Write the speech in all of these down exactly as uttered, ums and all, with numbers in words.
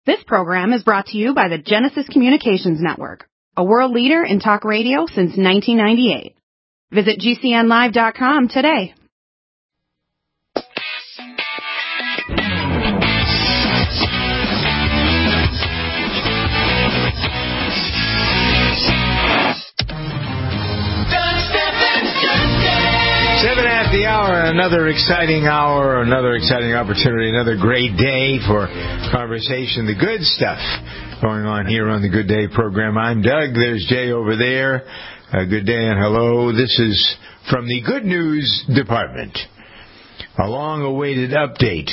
This program is brought to you by the Genesis Communications Network, a world leader in talk radio since nineteen ninety-eight. Visit G C N live dot com today. Seven at the hour, another exciting hour, another exciting opportunity, another great day for conversation, the good stuff going on here on the Good Day program. I'm Doug. There's Jay over there. Uh, good day and hello. This is from the Good News Department. A long-awaited update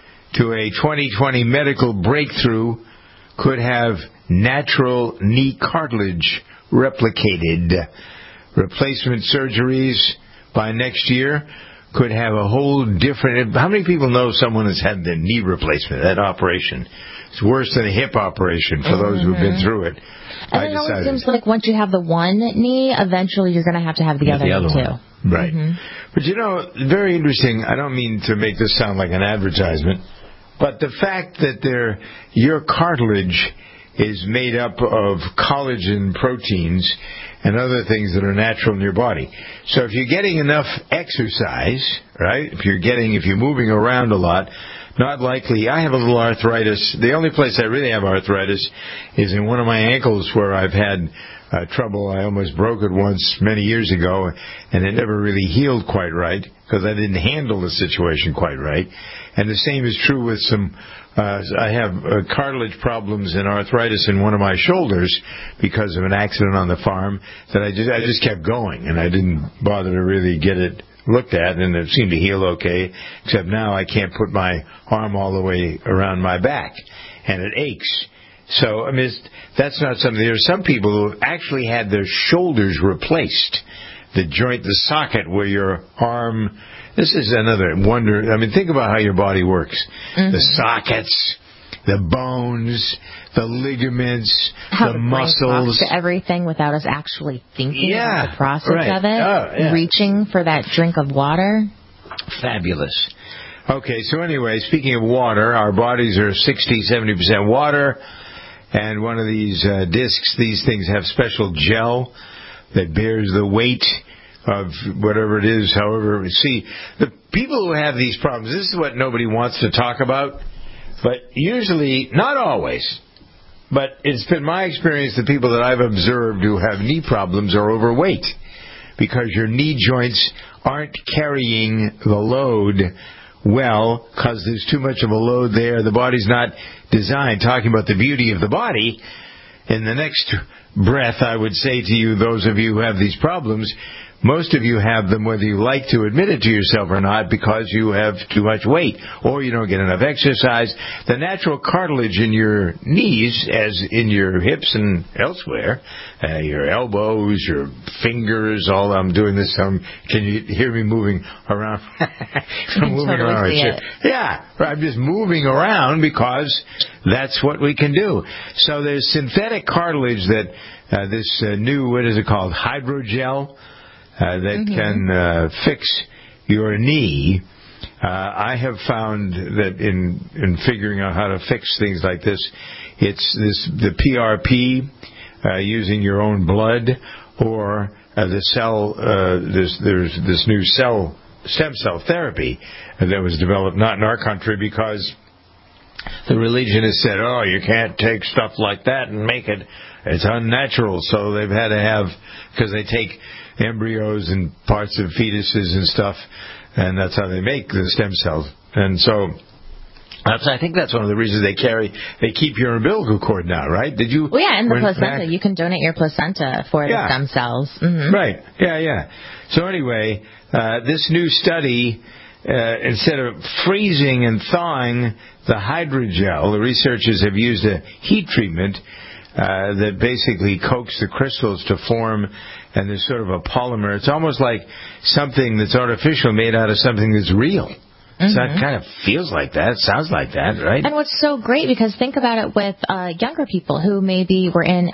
to a twenty twenty medical breakthrough could have natural knee cartilage replicated. Replacement surgeries by next year could have a whole different... How many people know someone has had their knee replacement, that operation? It's worse than a hip operation for mm-hmm. those who've been through it. And I it decided, always seems like once you have the one knee, eventually you're going to have to have the yeah, other the other knee one. too. Right. Mm-hmm. But you know, very interesting. I don't mean to make this sound like an advertisement, but the fact that there, your cartilage is made up of collagen proteins and other things that are natural in your body. So if you're getting enough exercise, right, if you're getting, if you're moving around a lot, not likely, I have a little arthritis. The only place I really have arthritis is in one of my ankles where I've had uh, trouble. I almost broke it once many years ago, and it never really healed quite right because I didn't handle the situation quite right. And the same is true with some Uh, I have uh, cartilage problems and arthritis in one of my shoulders because of an accident on the farm that I just I just kept going, and I didn't bother to really get it looked at, and it seemed to heal okay, except now I can't put my arm all the way around my back, and it aches. So, I mean, it's, that's not something... There are some people who have actually had their shoulders replaced, the joint, the socket where your arm... This is another wonder. I mean, think about how your body works. Mm-hmm. The sockets, the bones, the ligaments, how the muscles. To everything without us actually thinking yeah, about the process right. of it. Oh, yeah. Reaching for that drink of water. Fabulous. Okay, so anyway, speaking of water, our bodies are sixty, seventy percent water. And one of these uh, discs, these things have special gel that bears the weight of whatever it is, however. See, the people who have these problems, this is what nobody wants to talk about, but usually, not always, but it's been my experience that people that I've observed who have knee problems are overweight because your knee joints aren't carrying the load well because there's too much of a load there. The body's not designed. Talking about the beauty of the body, in the next breath, I would say to you, those of you who have these problems, most of you have them whether you like to admit it to yourself or not because you have too much weight or you don't get enough exercise. The natural cartilage in your knees, as in your hips and elsewhere, uh, your elbows, your fingers, all I'm doing this, um, can you hear me moving around? I'm moving totally around. See it. Yeah, I'm just moving around because that's what we can do. So there's synthetic cartilage that uh, this uh, new, what is it called, hydrogel, Uh, that mm-hmm. can uh, fix your knee. Uh, I have found that in in figuring out how to fix things like this, it's this the P R P, uh, using your own blood, or uh, the cell. Uh, this there's this new cell stem cell therapy that was developed not in our country because the religion has said, oh, you can't take stuff like that and make it. It's unnatural. So they've had to have, because they take embryos and parts of fetuses and stuff, and that's how they make the stem cells. And so that's, I think that's one of the reasons they carry, they keep your umbilical cord now, right? Did you? Well, yeah, and the placenta. Back? You can donate your placenta for yeah. the stem cells. Mm-hmm. Right. Yeah, yeah. So anyway, uh, this new study, uh, instead of freezing and thawing the hydrogel, the researchers have used a heat treatment uh, that basically coax the crystals to form, and there's sort of a polymer. It's almost like something that's artificial made out of something that's real. So it kind of feels like that, sounds like that, right? And what's so great, because think about it with uh, younger people who maybe were in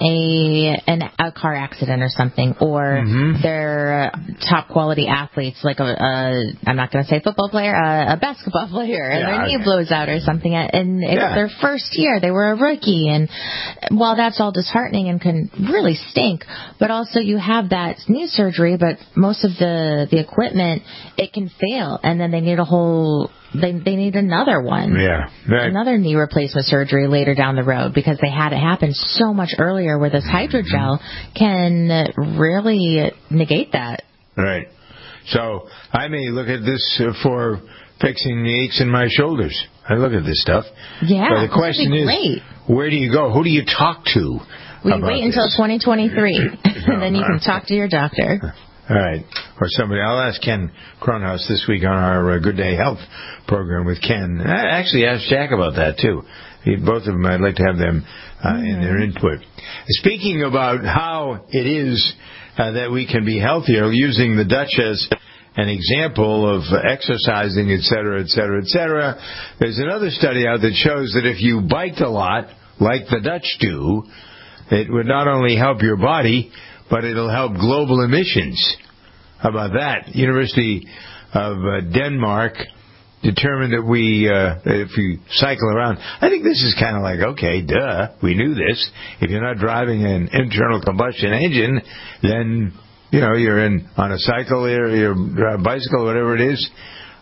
a an, a car accident or something, or mm-hmm. they're top quality athletes, like a, a I'm not going to say football player, a, a basketball player, and yeah, their okay. knee blows out or something, and it's yeah. their first year, they were a rookie, and while that's all disheartening and can really stink, but also you have that knee surgery, but most of the, the equipment, it can fail, and then they need a whole They they need another one. Yeah. Right. Another knee replacement surgery later down the road, because they had it happen so much earlier, where this hydrogel can really negate that. Right. So I may look at this uh, for fixing the aches in my shoulders. I look at this stuff. Yeah. But the question is, great. where do you go? Who do you talk to? We wait until this? twenty twenty-three, and then you can talk to your doctor. All right. Or somebody. I'll ask Ken Cronhaus this week on our uh, Good Day Health program with Ken. I actually asked Jack about that, too. Both of them, I'd like to have them uh, mm-hmm. in their input. Speaking about how it is uh, that we can be healthier, using the Dutch as an example of exercising, et cetera, et cetera, et cetera, there's another study out that shows that if you biked a lot, like the Dutch do, it would not only help your body, but it'll help global emissions. How about that? University of uh, Denmark determined that we, uh, if you cycle around, I think this is kind of like, okay, duh, we knew this. If you're not driving an internal combustion engine, then, you know, you're in on a cycle or your bicycle, whatever it is.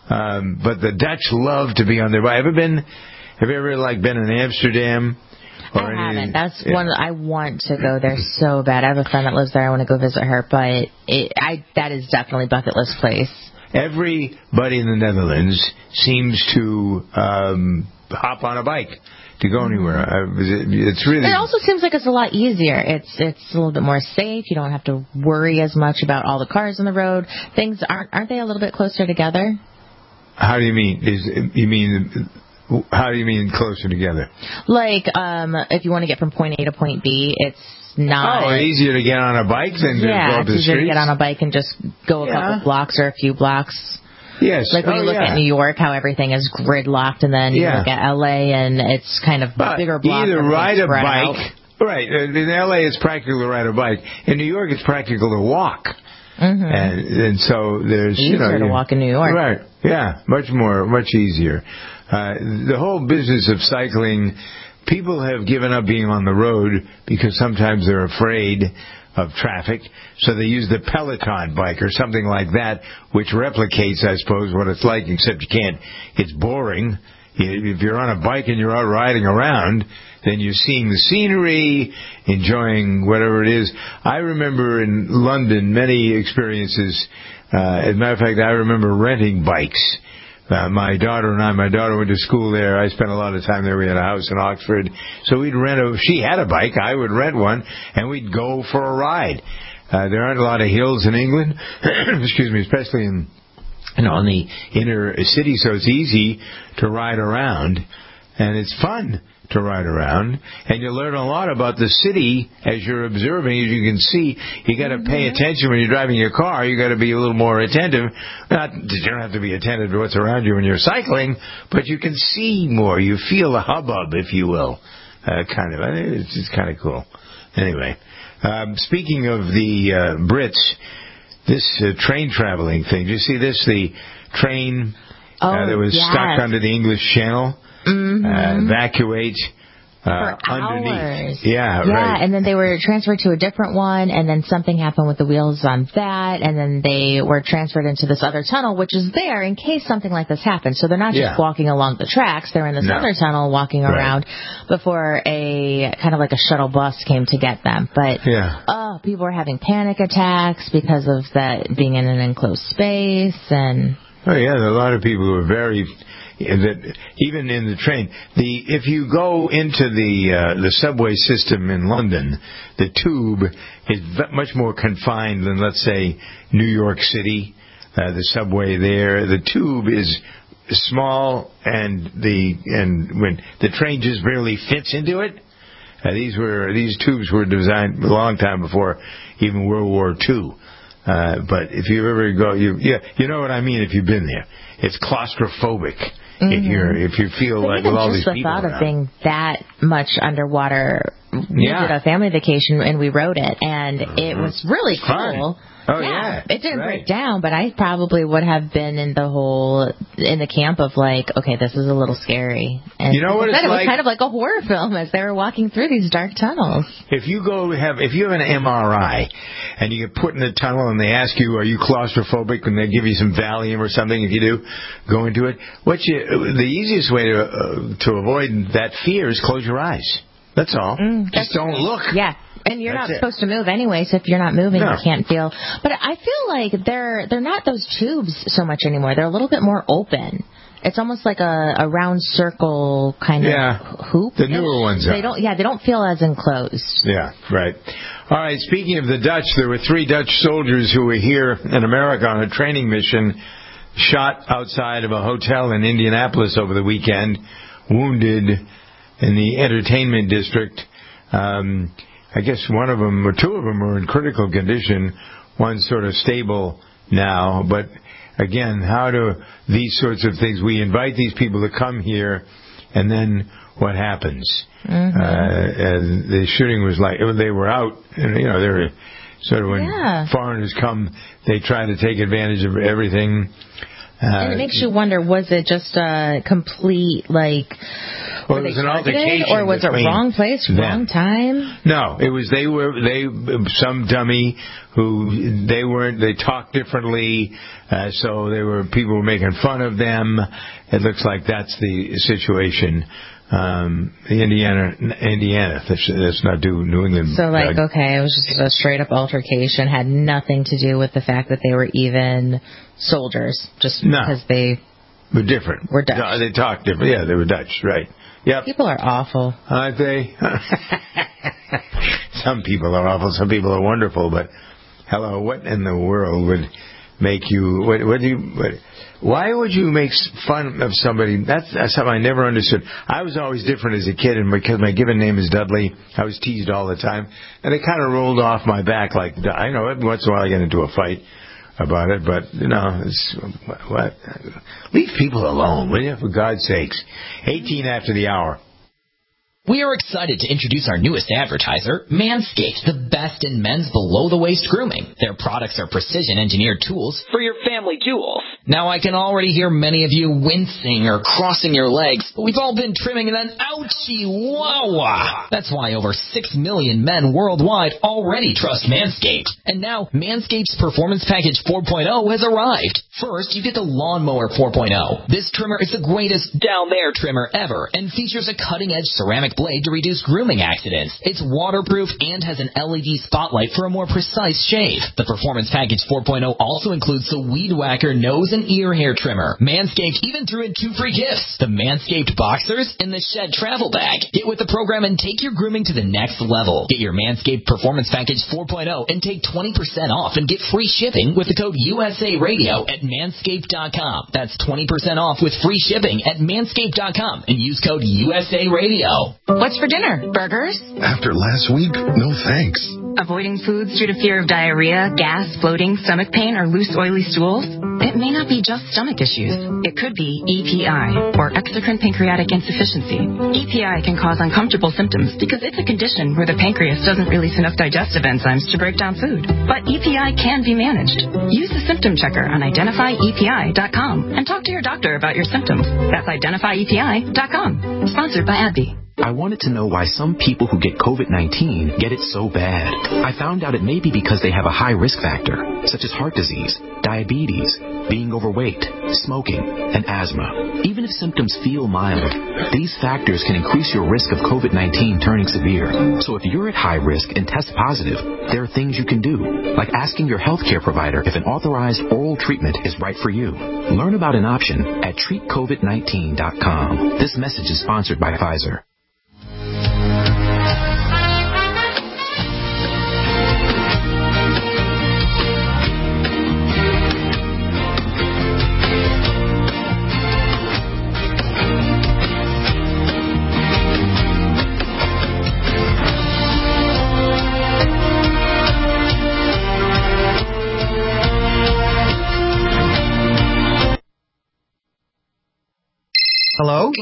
Um, but the Dutch love to be on their bike. Ever been, have you ever, like, been in Amsterdam? I haven't. That's yeah. one I want to go there so bad. I have a friend that lives there. I want to go visit her, but it, I that is definitely bucket list place. Everybody in the Netherlands seems to um, hop on a bike to go anywhere. It's really. It also seems like it's a lot easier. It's it's a little bit more safe. You don't have to worry as much about all the cars on the road. Things aren't aren't they a little bit closer together? How do you mean? Is you mean? How do you mean closer together? Like, um, if you want to get from point A to point B, it's not... Oh, easier to get on a bike than to yeah, go up the it's easier streets? to get on a bike and just go a yeah. couple blocks or a few blocks. Yes. Like when oh, you look yeah. at New York, how everything is gridlocked, and then you yeah. look at L A, and it's kind of but bigger blocks. Either ride a bike... Out. Right. In L A, it's practical to ride a bike. In New York, it's practical to walk. Mm-hmm. And, and so there's... Easier you know, to you, walk in New York. Right. Yeah. Much more, much easier. Uh, the whole business of cycling, people have given up being on the road because sometimes they're afraid of traffic, so they use the Peloton bike or something like that, which replicates, I suppose, what it's like, except you can't, it's boring. If you're on a bike and you're out riding around, then you're seeing the scenery, enjoying whatever it is. I remember in London many experiences. Uh, as a matter of fact, I remember renting bikes. Uh, my daughter and I, my daughter went to school there. I spent a lot of time there. We had a house in Oxford. So we'd rent a, she had a bike, I would rent one, and we'd go for a ride. Uh, there aren't a lot of hills in England, excuse me, especially in, you know, in the inner city, so it's easy to ride around, and it's fun to ride around, and you learn a lot about the city as you're observing. As you can see, you got to pay mm-hmm. attention when you're driving your car. You got to be a little more attentive. Not you don't have to be attentive to what's around you when you're cycling, but you can see more. You feel the hubbub, if you will, uh, kind of. It's just kind of cool. Anyway, um, speaking of the uh, Brits, this uh, train traveling thing. Do you see this? The train oh, uh, that was yes. stuck under the English Channel. Mm-hmm. Uh, evacuate uh, for underneath. Hours. Yeah, yeah, right. And then they were transferred to a different one, and then something happened with the wheels on that, and then they were transferred into this other tunnel, which is there in case something like this happens. So they're not just yeah. walking along the tracks; they're in this no. other tunnel walking right. around before a kind of like a shuttle bus came to get them. But yeah. oh, people were having panic attacks because of that being in an enclosed space, and oh yeah, a lot of people were very. That even in the train, the if you go into the uh, the subway system in London, the tube is much more confined than, let's say, New York City. Uh, the subway there, the tube is small, and the and when the train just barely fits into it. Uh, these were these tubes were designed a long time before even World War Two. Uh, but if you ever go, you yeah, you know what I mean. If you've been there, it's claustrophobic. Mm-hmm. If you're if you feel but like with all these people just the thought around. of being that much underwater. We yeah. did a family vacation and we rode it, and mm-hmm. it was really cool. Fun. Oh, yeah. yeah. It didn't right. break down, but I probably would have been in the whole, in the camp of like, okay, this is a little scary. And you know what it's said, like? It was kind of like a horror film as they were walking through these dark tunnels. If you go have, if you have an M R I and you get put in a tunnel and they ask you, are you claustrophobic, and they give you some Valium or something, if you do, go into it. What you, the easiest way to, uh, to avoid that fear is close your eyes. That's all. Mm, Just don't right. look. Yeah. And you're That's not it. supposed to move anyway, so if you're not moving, no. you can't feel. But I feel like they're they're not those tubes so much anymore. They're a little bit more open. It's almost like a, a round circle kind yeah. of hoop. The newer ones They are. don't. Yeah, they don't feel as enclosed. Yeah, right. All right. Speaking of the Dutch, there were three Dutch soldiers who were here in America on a training mission, shot outside of a hotel in Indianapolis over the weekend, wounded in the entertainment district. Um, I guess one of them or two of them are in critical condition. One's sort of stable now. But again, how do these sorts of things? We invite these people to come here, and then what happens? Mm-hmm. Uh, and the shooting was like they were out, and you know they were sort of when yeah. foreigners come, they try to take advantage of everything. Uh, and it makes you wonder: was it just a complete like? Well, it was an altercation, or was it wrong place, them. wrong time? No, it was they were they some dummy who they weren't. They talked differently, uh, so they were people were making fun of them. It looks like that's the situation. Um, the Indiana, Indiana. That's, that's not do New England. So, like, uh, okay, it was just a straight up altercation. Had nothing to do with the fact that they were even soldiers, just no. because they were different. Were Dutch. No, they talked different. Yeah, they were Dutch, right? Yep. People are awful. Aren't they? Some people are awful. Some people are wonderful. But hello, what in the world would make you? What, what do you? What, why would you make fun of somebody? That's, that's something I never understood. I was always different as a kid, and because my given name is Dudley, I was teased all the time, and it kind of rolled off my back. Like I know every once in a while I get into a fight about it, but you know, it's, what? Leave people alone, will you? For God's sakes. eighteen after the hour. We are excited to introduce our newest advertiser, Manscaped, the best in men's below-the-waist grooming. Their products are precision-engineered tools for your family jewels. Now, I can already hear many of you wincing or crossing your legs, but we've all been trimming and then ouchie, wah-wah. That's why over six million men worldwide already trust Manscaped. And now, Manscaped's Performance Package four point oh has arrived. First, you get the Lawnmower four point oh. This trimmer is the greatest down-there trimmer ever and features a cutting-edge ceramic blade to reduce grooming accidents. It's waterproof and has an L E D spotlight for a more precise shave. The Performance Package four point oh also includes the Weed Whacker nose and ear hair trimmer. Manscaped even threw in two free gifts, the Manscaped Boxers and the Shed Travel Bag. Get with the program and take your grooming to the next level. Get your Manscaped Performance Package four point oh and take twenty percent off and get free shipping with the code U S A Radio at manscaped dot com. That's twenty percent off with free shipping at manscaped dot com and use code U S A Radio. What's for dinner? Burgers? After last week, no thanks. Avoiding foods due to fear of diarrhea, gas, bloating, stomach pain, or loose oily stools? It may not be just stomach issues. It could be E P I, or exocrine pancreatic insufficiency. E P I can cause uncomfortable symptoms because it's a condition where the pancreas doesn't release enough digestive enzymes to break down food. But E P I can be managed. Use the symptom checker on identify E P I dot com and talk to your doctor about your symptoms. That's identify E P I dot com. Sponsored by AbbVie. I wanted to know why some people who get COVID nineteen get it so bad. I found out it may be because they have a high risk factor, such as heart disease, diabetes, being overweight, smoking, and asthma. Even if symptoms feel mild, these factors can increase your risk of COVID nineteen turning severe. So if you're at high risk and test positive, there are things you can do, like asking your healthcare provider if an authorized oral treatment is right for you. Learn about an option at treat covid nineteen dot com. This message is sponsored by Pfizer.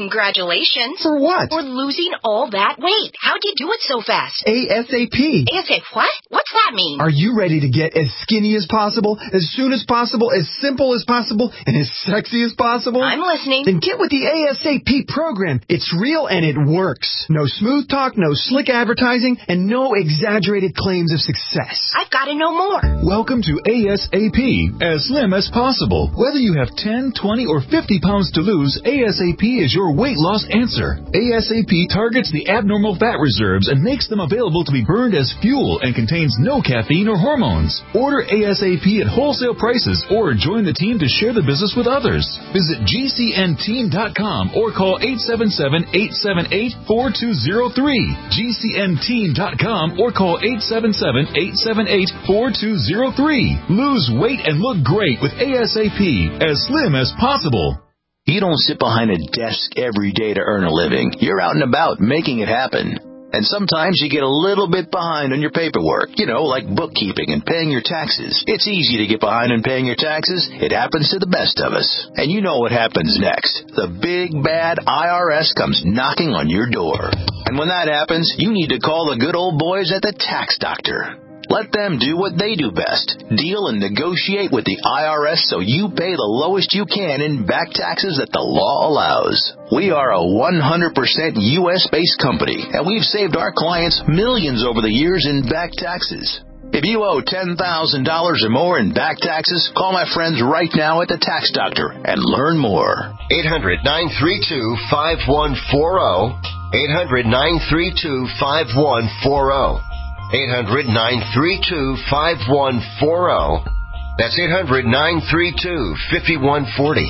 Congratulations. For what? For losing all that weight. How'd you do it so fast? ASAP. ASAP what? What's that mean? Are you ready to get as skinny as possible, as soon as possible, as simple as possible, and as sexy as possible? I'm listening. Then get with the ASAP program. It's real and it works. No smooth talk, no slick advertising, and no exaggerated claims of success. I've got to know more. Welcome to ASAP, as slim as possible. Whether you have ten, twenty, or fifty pounds to lose, ASAP is your weight loss answer. ASAP targets the abnormal fat reserves and makes them available to be burned as fuel and contains no caffeine or hormones. Order ASAP at wholesale prices or join the team to share the business with others. Visit G C N team dot com or call eight seven seven, eight seven eight, four two zero three. G C N team dot com or call eight seven seven, eight seven eight, four two zero three. Lose weight and look great with ASAP, as slim as possible. You don't sit behind a desk every day to earn a living. You're out and about making it happen. And sometimes you get a little bit behind on your paperwork, you know, like bookkeeping and paying your taxes. It's easy to get behind on paying your taxes. It happens to the best of us. And you know what happens next. The big, bad I R S comes knocking on your door. And when that happens, you need to call the good old boys at the Tax Doctor. Let them do what they do best. Deal and negotiate with the I R S so you pay the lowest you can in back taxes that the law allows. We are a one hundred percent U S-based company, and we've saved our clients millions over the years in back taxes. If you owe ten thousand dollars or more in back taxes, call my friends right now at the Tax Doctor and learn more. eight hundred, nine three two, five one four zero. eight hundred, nine three two, five one four zero. eight hundred, nine three two, five one four zero. That's eight hundred, nine three two, five one four zero.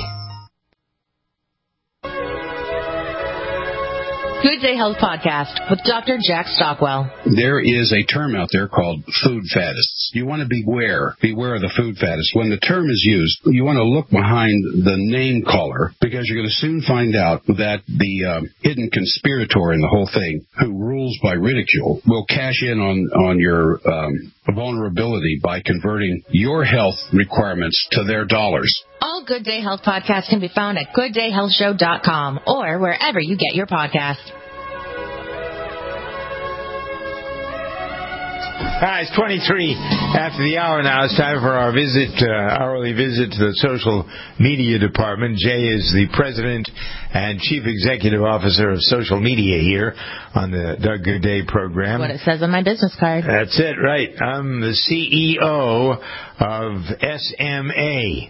Good Day Health Podcast with Doctor Jack Stockwell. There is a term out there called food faddists. You want to beware. Beware of the food faddists. When the term is used, you want to look behind the name caller, because you're going to soon find out that the um, hidden conspirator in the whole thing, who rules by ridicule, will cash in on, on your um, vulnerability by converting your health requirements to their dollars. All Good Day Health podcasts can be found at good day health show dot com or wherever you get your podcasts. Hi, it's twenty-three after the hour now. It's time for our visit, uh, hourly visit to the social media department. Jay is the president and chief executive officer of social media here on the Doug Good Day program. That's what it says on my business card. That's it, right. I'm the C E O of S M A.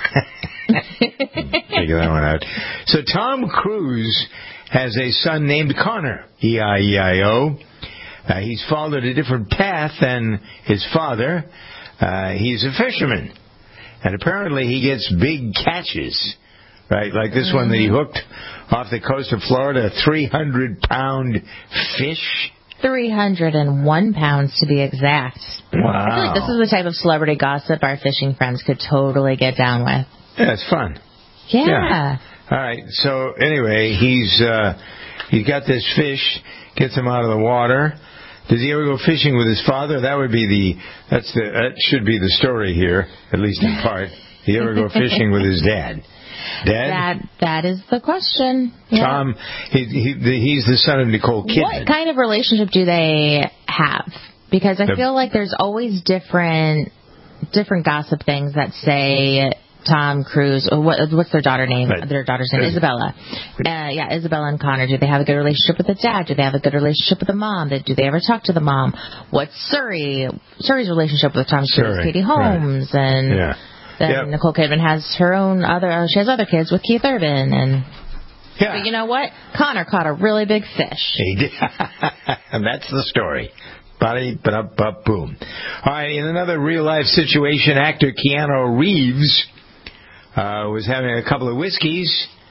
Figure that one out. So Tom Cruise has a son named Connor, E I E I O. Uh, he's followed a different path than his father. Uh, he's a fisherman. And apparently he gets big catches, right? Like this mm-hmm. one that he hooked off the coast of Florida, a three hundred pound fish. three hundred one pounds to be exact. Wow. I feel like this is the type of celebrity gossip our fishing friends could totally get down with. Yeah, it's fun. Yeah. yeah. All right. So anyway, he's uh, he's got this fish, gets him out of the water. Does he ever go fishing with his father? That would be the that's the that should be the story here, at least in part. Did he ever go fishing with his dad? Dad? That that is the question. Yeah. Tom, he, he he's the son of Nicole Kidman. What kind of relationship do they have? Because I the, feel like there's always different different gossip things that say Tom Cruise, or what, what's their daughter name? Right. Their daughter's name, Isabella. Uh, yeah, Isabella and Connor. Do they have a good relationship with the dad? Do they have a good relationship with the mom? Do they ever talk to the mom? What's Surrey? Surrey's relationship with Tom Cruise, Surrey. Katie Holmes, right. and yeah. then yep. Nicole Kidman has her own other. She has other kids with Keith Urban, and yeah. But you know what? Connor caught a really big fish. He did. And that's the story. Body, but up, up, boom. All right. In another real life situation, actor Keanu Reeves Uh, was having a couple of whiskeys,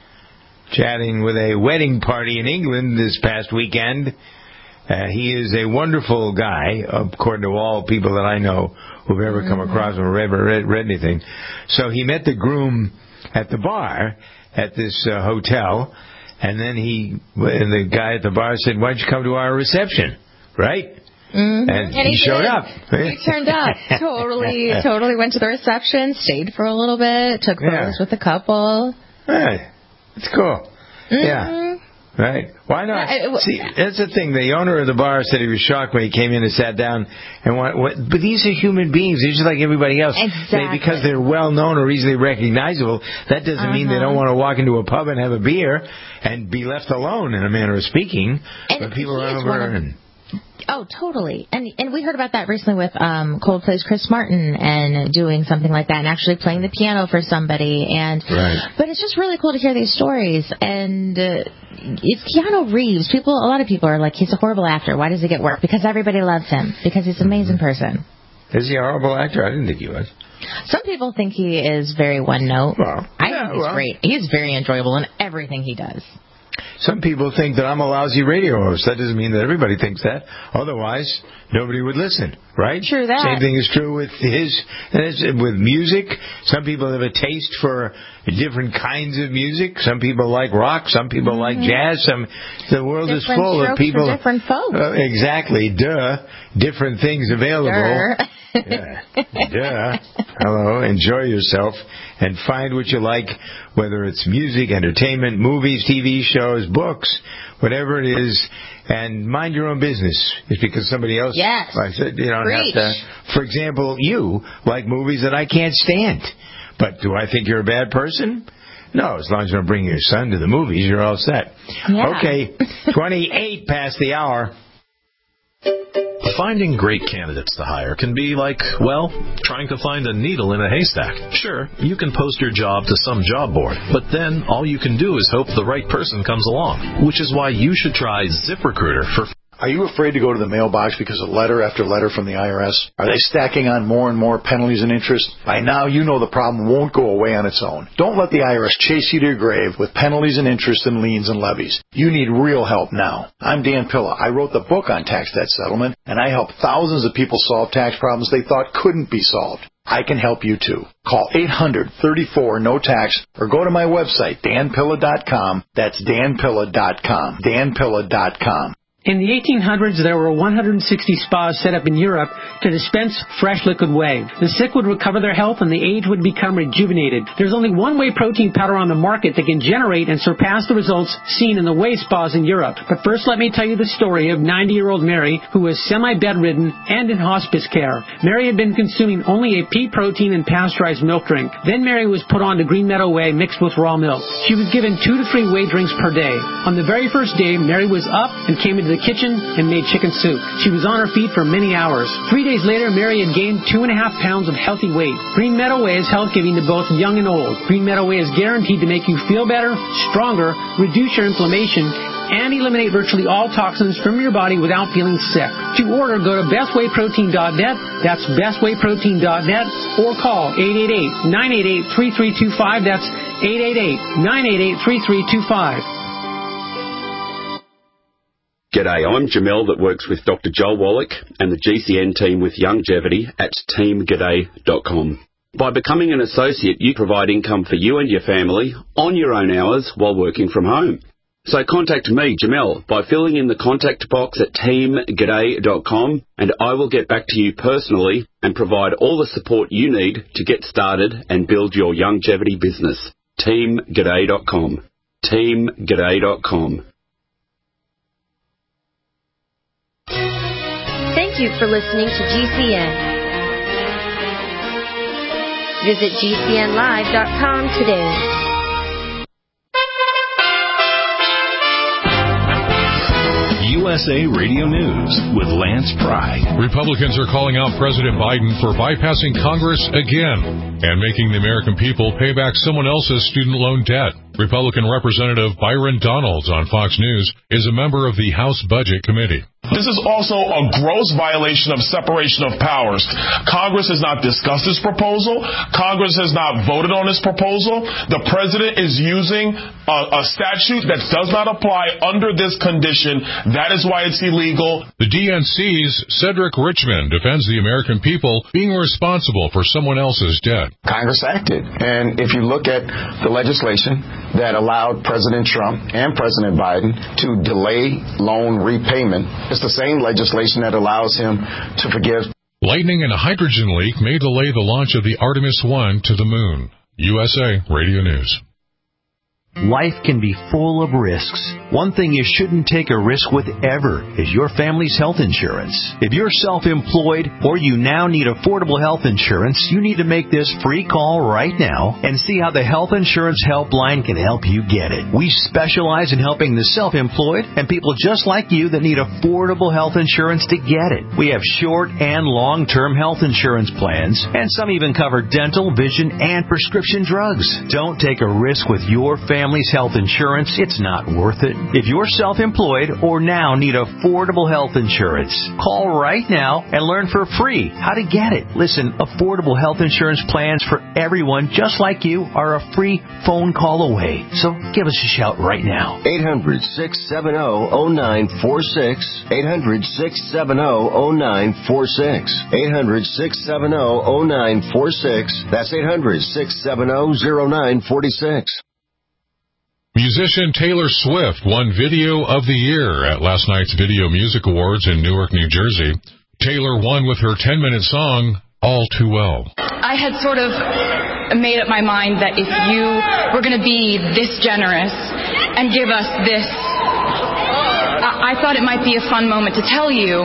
chatting with a wedding party in England this past weekend. Uh, he is a wonderful guy, according to all people that I know who've ever come across him or ever read, read anything. So he met the groom at the bar at this uh, hotel, and then he and the guy at the bar said, "Why don't you come to our reception?" Right? Mm-hmm. And, and he, he showed did. up. He turned up. Totally, totally went to the reception, stayed for a little bit, took photos yeah. with the couple. Hey, it's cool. Mm-hmm. Yeah. Right? Why not? See, that's the thing. The owner of the bar said he was shocked when he came in and sat down and what, what but these are human beings. They're just like everybody else. Exactly. They, because they're well known or easily recognizable, that doesn't uh-huh. mean they don't want to walk into a pub and have a beer and be left alone, in a manner of speaking. And but people run over and... Oh, totally. And and we heard about that recently with um, Coldplay's Chris Martin and doing something like that and actually playing the piano for somebody. And right. But it's just really cool to hear these stories. And uh, it's Keanu Reeves. People, a lot of people are like, he's a horrible actor. Why does he get work? Because everybody loves him. Because he's an amazing person. Is he a horrible actor? I didn't think he was. Some people think he is very one note. Well, I yeah, think he's well. great. He's very enjoyable in everything he does. Some people think that I'm a lousy radio host. That doesn't mean that everybody thinks that. Otherwise, nobody would listen, right? True that. Same thing is true with his, with music. Some people have a taste for different kinds of music. Some people like rock. Some people mm-hmm. like jazz. Some the world different is full of people. For different folks. Uh, exactly. Duh. Different things available. Duh. Yeah. Duh. Hello. Enjoy yourself and find what you like, whether it's music, entertainment, movies, T V shows, books, whatever it is, and mind your own business. It's because somebody else, yes. I said, you don't Preach. have to. For example, you like movies that I can't stand. But do I think you're a bad person? No, as long as you don't bring your son to the movies, you're all set. Yeah. Okay, twenty-eight past the hour. Finding great candidates to hire can be like, well, trying to find a needle in a haystack. Sure, you can post your job to some job board, but then all you can do is hope the right person comes along, which is why you should try ZipRecruiter for... Are you afraid to go to the mailbox because of letter after letter from the I R S? Are they stacking on more and more penalties and interest? By now, you know the problem won't go away on its own. Don't let the I R S chase you to your grave with penalties and interest and liens and levies. You need real help now. I'm Dan Pilla. I wrote the book on tax debt settlement, and I help thousands of people solve tax problems they thought couldn't be solved. I can help you too. Call eight hundred, thirty-four, no tax or go to my website, dan pilla dot com. That's dan pilla dot com. dan pilla dot com. In the eighteen hundreds, there were one hundred sixty spas set up in Europe to dispense fresh liquid whey. The sick would recover their health and the aged would become rejuvenated. There's only one whey protein powder on the market that can generate and surpass the results seen in the whey spas in Europe. But first, let me tell you the story of ninety-year-old Mary, who was semi-bedridden and in hospice care. Mary had been consuming only a pea protein and pasteurized milk drink. Then Mary was put on to Green Meadow Whey mixed with raw milk. She was given two to three whey drinks per day. On the very first day, Mary was up and came into the kitchen and made chicken soup. She was on her feet for many hours. Three days later, Mary had gained two and a half pounds of healthy weight. Green Meadow Whey is health-giving to both young and old. Green Meadow Whey is guaranteed to make you feel better, stronger, reduce your inflammation, and eliminate virtually all toxins from your body without feeling sick. To order, go to best whey protein dot net. That's best whey protein dot net or call eight eight eight, nine eight eight, three three two five. That's eight eight eight, nine eight eight, three three two five. G'day, I'm Jamel that works with Doctor Joel Wallach and the G C N team with Longevity at team g'day dot com. By becoming an associate, you provide income for you and your family on your own hours while working from home. So contact me, Jamel, by filling in the contact box at team g'day dot com and I will get back to you personally and provide all the support you need to get started and build your longevity business. team g'day dot com. team g'day dot com. Thank you for listening to G C N. Visit G C N live dot com today. U S A Radio News with Lance Pry. Republicans are calling out President Biden for bypassing Congress again and making the American people pay back someone else's student loan debt. Republican Representative Byron Donalds on Fox News is a member of the House Budget Committee. This is also a gross violation of separation of powers. Congress has not discussed this proposal. Congress has not voted on this proposal. The president is using a, a statute that does not apply under this condition. That is why it's illegal. The D N C's Cedric Richmond defends the American people being responsible for someone else's debt. Congress acted. And if you look at the legislation that allowed President Trump and President Biden to delay loan repayment, it's the same legislation that allows him to forgive. Lightning and a hydrogen leak may delay the launch of the Artemis one to the moon. U S A Radio News. Life can be full of risks. One thing you shouldn't take a risk with ever is your family's health insurance. If you're self-employed or you now need affordable health insurance, you need to make this free call right now and see how the Health Insurance Helpline can help you get it. We specialize in helping the self-employed and people just like you that need affordable health insurance to get it. We have short and long-term health insurance plans, and some even cover dental, vision, and prescription drugs. Don't take a risk with your family. Family's health insurance, it's not worth it. If you're self-employed or now need affordable health insurance, call right now and learn for free how to get it. Listen, affordable health insurance plans for everyone just like you are a free phone call away. So give us a shout right now. eight hundred, six seven zero, zero nine four six. eight hundred, six seven zero, zero nine four six. eight hundred, six seven zero, zero nine four six. That's eight hundred, six seven zero, zero nine four six. Musician Taylor Swift won Video of the Year at last night's Video Music Awards in Newark, New Jersey. Taylor won with her ten-minute song, All Too Well. I had sort of made up my mind that if you were going to be this generous and give us this, I-, I thought it might be a fun moment to tell you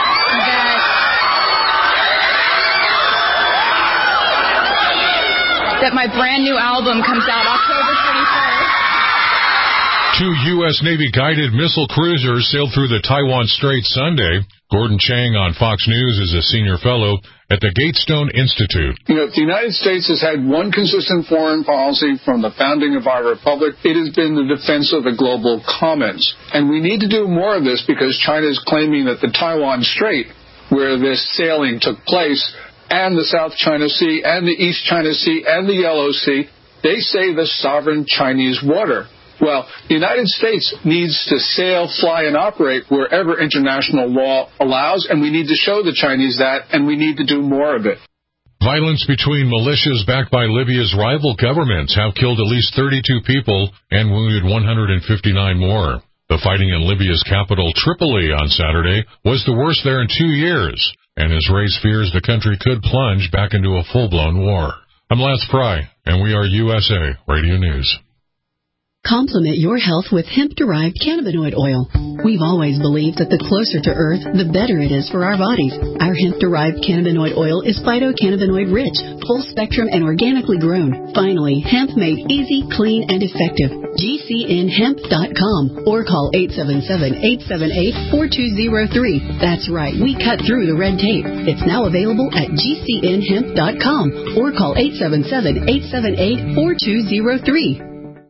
that, that my brand new album comes out October twenty-first. Two U S Navy guided missile cruisers sailed through the Taiwan Strait Sunday. Gordon Chang on Fox News is a senior fellow at the Gatestone Institute. You know, if the United States has had one consistent foreign policy from the founding of our republic, it has been the defense of the global commons. And we need to do more of this because China is claiming that the Taiwan Strait, where this sailing took place, and the South China Sea, and the East China Sea, and the Yellow Sea, they say the sovereign Chinese water. Well, the United States needs to sail, fly, and operate wherever international law allows, and we need to show the Chinese that, and we need to do more of it. Violence between militias backed by Libya's rival governments have killed at least thirty-two people and wounded one hundred fifty-nine more. The fighting in Libya's capital, Tripoli, on Saturday was the worst there in two years, and has raised fears the country could plunge back into a full-blown war. I'm Lance Pry, and we are U S A Radio News. Complement your health with hemp-derived cannabinoid oil. We've always believed that the closer to Earth, the better it is for our bodies. Our hemp-derived cannabinoid oil is phytocannabinoid-rich, full-spectrum, and organically grown. Finally, hemp made easy, clean, and effective. G C N hemp dot com or call eight seven seven, eight seven eight, four two zero three. That's right, we cut through the red tape. It's now available at G C N hemp dot com or call eight seven seven, eight seven eight, four two zero three.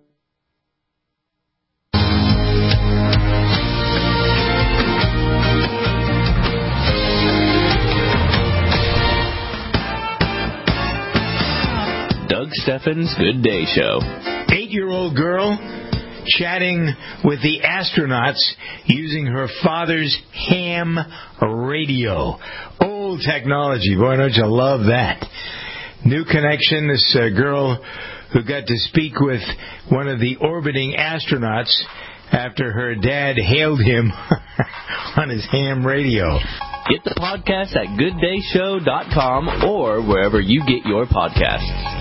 Doug Steffens' Good Day Show. Eight-year-old girl chatting with the astronauts using her father's ham radio. Old technology. Boy, don't you love that. New connection. This uh, girl who got to speak with one of the orbiting astronauts after her dad hailed him on his ham radio. Get the podcast at good day show dot com or wherever you get your podcasts.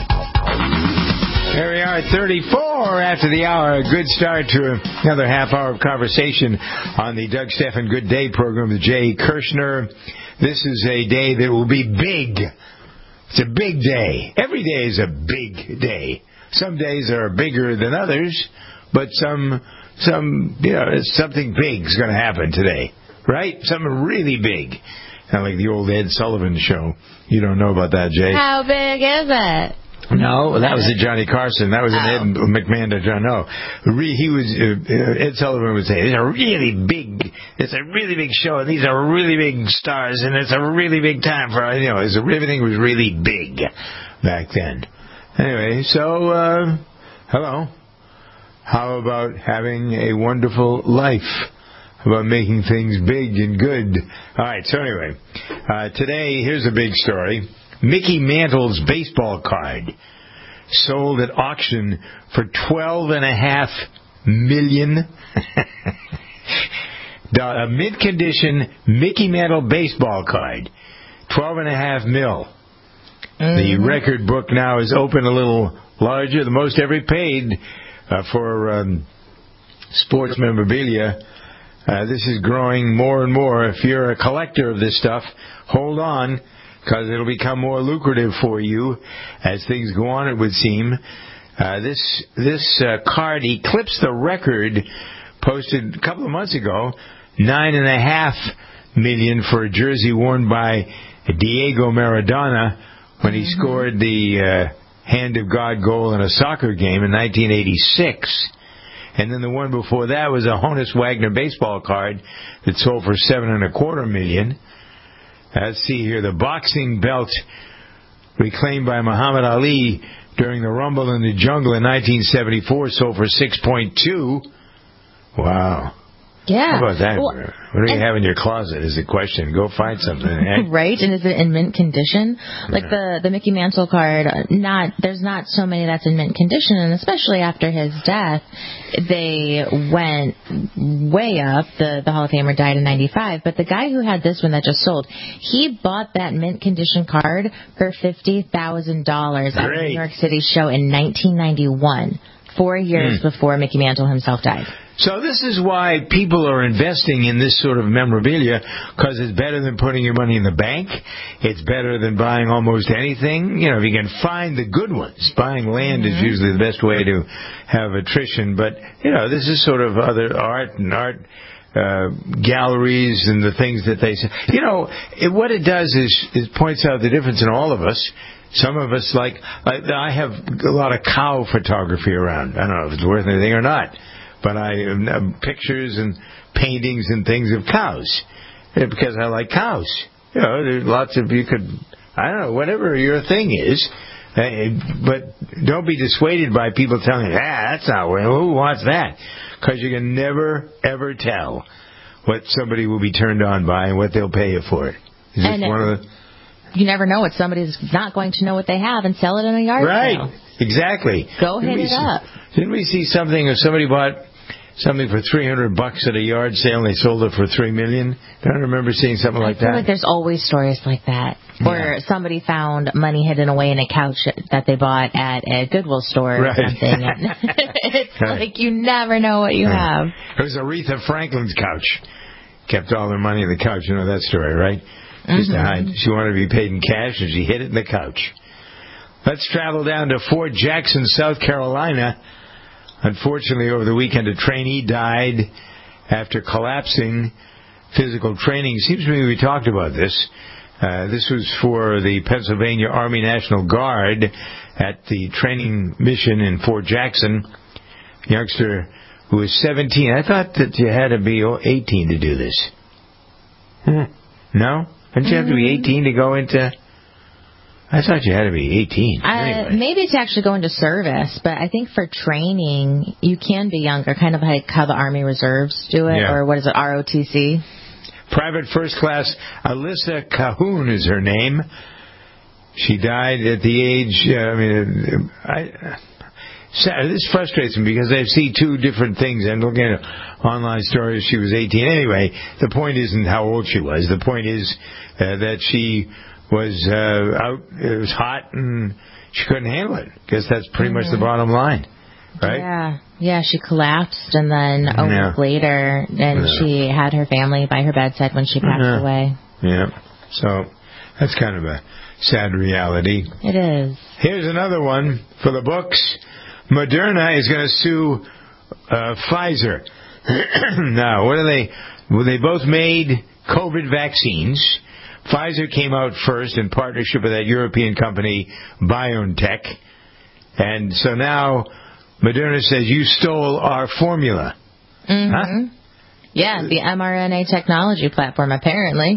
There we are at thirty-four after the hour. A good start to another half hour of conversation on the Doug Stephan Good Day program with Jay Kirshner. This is a day that will be big. It's a big day. Every day is a big day. Some days are bigger than others, but some, some, you know, something big is going to happen today. Right? Something really big. Kind of like the old Ed Sullivan show. You don't know about that, Jay. How big is it? No, that was a Johnny Carson. That was an Ed McMahon to John. No, he was. Uh, Ed Sullivan would say, "It's a really big. It's a really big show, and these are really big stars, and it's a really big time for you know. It's a, everything was really big back then." Anyway, so uh, hello. How about having a wonderful life? About making things big and good. All right, so anyway, uh, today, here's a big story. Mickey Mantle's baseball card sold at auction for twelve and a half million dollars. A mint-condition Mickey Mantle baseball card, twelve and a half mil. Mm-hmm. The record book now is open a little larger. The most ever paid uh, for um, sports memorabilia. Uh, this is growing more and more. If you're a collector of this stuff, hold on, because it'll become more lucrative for you as things go on, it would seem. Uh, this this uh, card eclipsed the record posted a couple of months ago, nine and a half million for a jersey worn by Diego Maradona when he scored the uh, Hand of God goal in a soccer game in nineteen eighty-six. And then the one before that was a Honus Wagner baseball card that sold for seven and a quarter million. Let's see here, the boxing belt reclaimed by Muhammad Ali during the Rumble in the Jungle in nineteen seventy-four sold for six point two. Wow. Yeah. How about that? Well, what do you have in your closet is the question. Go find something. Eh? Right? And is it in mint condition? Like the, the Mickey Mantle card, not there's not so many that's in mint condition, and especially after his death, they went way up. The, the Hall of Famer died in ninety-five, but the guy who had this one that just sold, he bought that mint condition card for fifty thousand dollars at the New York City show in nineteen ninety-one, four years mm. before Mickey Mantle himself died. So this is why people are investing in this sort of memorabilia, because it's better than putting your money in the bank. It's better than buying almost anything. You know, if you can find the good ones. Buying land mm-hmm. is usually the best way to have attrition. But, you know, this is sort of other art and art uh, galleries and the things that they say. You know, it, what it does is it points out the difference in all of us. Some of us, like, I have a lot of cow photography around. I don't know if it's worth anything or not. But I have pictures and paintings and things of cows because I like cows. You know, there's lots of you could, I don't know, whatever your thing is. But don't be dissuaded by people telling you, ah, that's not real. Who wants that? Because you can never, ever tell what somebody will be turned on by and what they'll pay you for it. Is and one of the, you never know what somebody's not going to know what they have and sell it in a yard right. sale. Right, exactly. Go hit it see, up. Didn't we see something if somebody bought something for three hundred bucks at a yard sale and they sold it for three million? Don't I remember seeing something like I feel that? Like there's always stories like that. Yeah. Or somebody found money hidden away in a couch that they bought at a Goodwill store right. or something. And it's right. like you never know what you have. It was Aretha Franklin's couch. Kept all her money in the couch. You know that story, right? Mm-hmm. Just to hide. She wanted to be paid in cash and she hid it in the couch. Let's travel down to Fort Jackson, South Carolina. Unfortunately, over the weekend, a trainee died after collapsing physical training. Seems to me we talked about this. Uh, this was for the Pennsylvania Army National Guard at the training mission in Fort Jackson. A youngster who was seventeen. I thought that you had to be eighteen to do this. Hmm. No? Didn't you have to be eighteen to go into... I thought you had to be eighteen. Uh, anyway. Maybe to actually go into service, but I think for training, you can be younger, kind of like how the Army Reserves do it, yeah. or what is it, R O T C? Private First Class Alyssa Cahoon is her name. She died at the age, uh, I mean, I, this frustrates me because I see two different things. I'm looking at online stories, she was eighteen. Anyway, the point isn't how old she was. The point is uh, that she... was uh, out, it was hot, and she couldn't handle it. Guess that's pretty mm-hmm. much the bottom line, right? Yeah, yeah, she collapsed, and then a yeah. week later, and yeah. she had her family by her bedside when she passed yeah. away. Yeah, so that's kind of a sad reality. It is. Here's another one for the books. Moderna is going to sue uh, Pfizer. Now, what are they? Well, they both made COVID vaccines. Pfizer came out first in partnership with that European company, BioNTech. And so now Moderna says, you stole our formula. Mm-hmm. Huh? Yeah, the mRNA technology platform, apparently.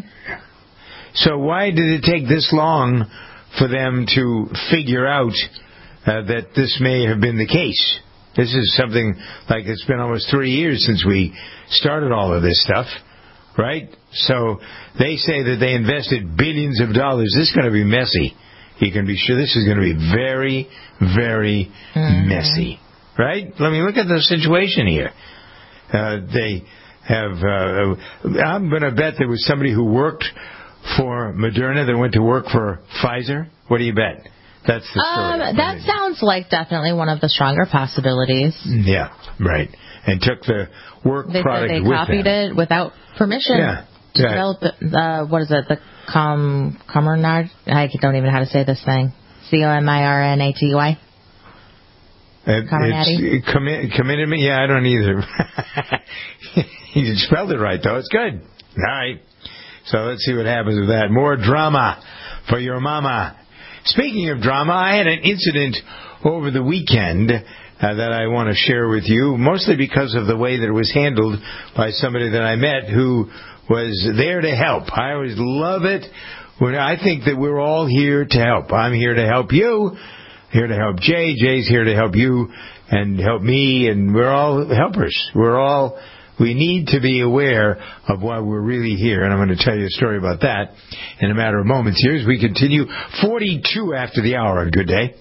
So why did it take this long for them to figure out uh, that this may have been the case? This is something like it's been almost three years since we started all of this stuff. Right? So they say that they invested billions of dollars. This is going to be messy. You can be sure this is going to be very, very mm-hmm. messy. Right? Let me look at the situation here. Uh, they have, uh, I'm going to bet there was somebody who worked for Moderna that went to work for Pfizer. What do you bet? That's the story. Um, that sounds like definitely one of the stronger possibilities. Yeah, right. And took the work they product said they with copied them. it without permission. Yeah. To yeah. develop the, uh, what is it, the com, Comirnaty? I don't even know how to say this thing. C O M I R N A T Y? It, Comirnaty? It's commi- committed me? Yeah, I don't either. You spelled it right, though. It's good. All right. So let's see what happens with that. More drama for your mama. Speaking of drama, I had an incident over the weekend uh, that I want to share with you, mostly because of the way that it was handled by somebody that I met who was there to help. I always love it when I think that we're all here to help. I'm here to help you, here to help Jay. Jay's here to help you and help me, and we're all helpers. We're all... We need to be aware of why we're really here, and I'm going to tell you a story about that in a matter of moments here as we continue. forty-two after the hour on Good Day.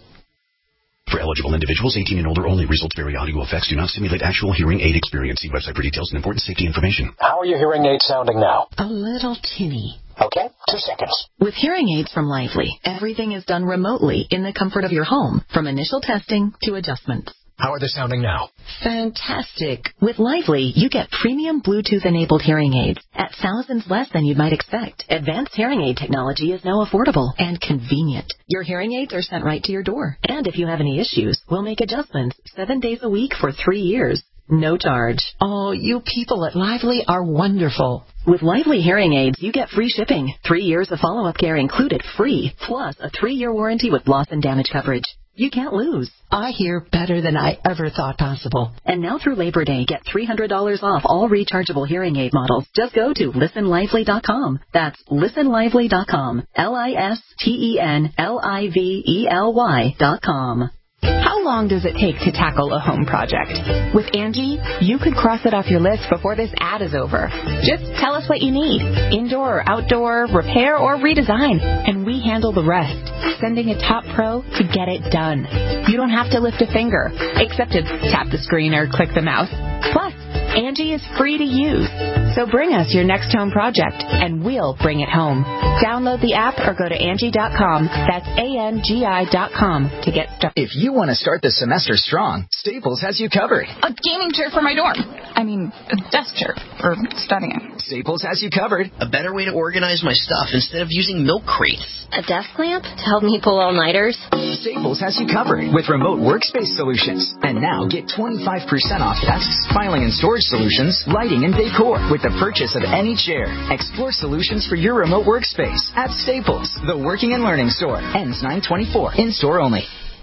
For eligible individuals, eighteen and older only. Results vary. Audio effects do not simulate actual hearing aid experience. See website for details and important safety information. How are your hearing aids sounding now? A little tinny. Okay, two seconds. With hearing aids from Lively, everything is done remotely in the comfort of your home, from initial testing to adjustments. How are they sounding now? Fantastic. With Lively, you get premium Bluetooth-enabled hearing aids at thousands less than you might expect. Advanced hearing aid technology is now affordable and convenient. Your hearing aids are sent right to your door. And if you have any issues, we'll make adjustments seven days a week for three years. No charge. Oh, you people at Lively are wonderful. With Lively hearing aids, you get free shipping, three years of follow-up care included free, plus a three-year warranty with loss and damage coverage. You can't lose. I hear better than I ever thought possible. And now through Labor Day, get three hundred dollars off all rechargeable hearing aid models. Just go to listen lively dot com. That's listen lively dot com. L I S T E N L I V E L Y dot com. How long does it take to tackle a home project? With Angie, you could cross it off your list before this ad is over. Just tell us what you need, indoor or outdoor, repair or redesign, and we handle the rest, sending a top pro to get it done. You don't have to lift a finger, except to tap the screen or click the mouse. Plus, Angie is free to use. So bring us your next home project, and we'll bring it home. Download the app or go to Angie dot com. That's A N G I dot com to get started. If you want to start the semester strong, Staples has you covered. A gaming chair for my dorm. I mean, a desk chair for studying. Staples has you covered. A better way to organize my stuff instead of using milk crates. A desk lamp to help me pull all-nighters. Staples has you covered with remote workspace solutions. And now get twenty-five percent off desks, filing and storage solutions, lighting, and decor with the purchase of any chair. Explore solutions for your remote workspace at Staples, the working and learning store. Ends nine twenty-four. In-store only.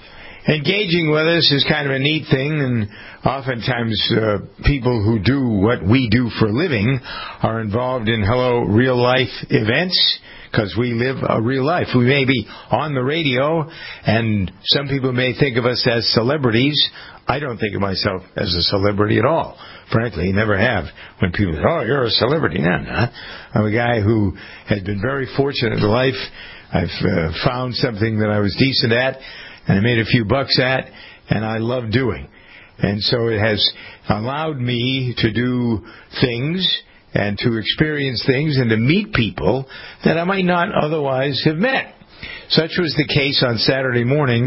Engaging with us is kind of a neat thing, and oftentimes uh, people who do what we do for a living are involved in Hello Real Life events, because we live a real life. We may be on the radio, and some people may think of us as celebrities. I don't think of myself as a celebrity at all. Frankly, never have. When people say, oh, you're a celebrity. No, I'm not. I'm a guy who has been very fortunate in life. I've uh, found something that I was decent at, and I made a few bucks at, and I love doing. And so it has allowed me to do things and to experience things and to meet people that I might not otherwise have met. Such was the case on Saturday morning.